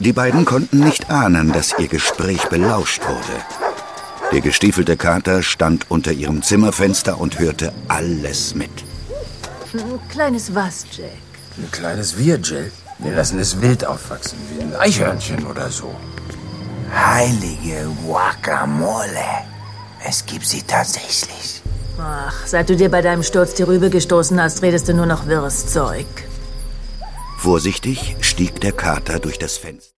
Die beiden konnten nicht ahnen, dass ihr Gespräch belauscht wurde. Der gestiefelte Kater stand unter ihrem Zimmerfenster und hörte alles mit. Ein kleines was, Jack? Ein kleines Wir, Jill. Wir lassen es wild aufwachsen, wie ein Eichhörnchen oder so. Heilige Guacamole. Es gibt sie tatsächlich. Ach, seit du dir bei deinem Sturz die Rübe gestoßen hast, redest du nur noch wirres Zeug. Vorsichtig stieg der Kater durch das Fenster.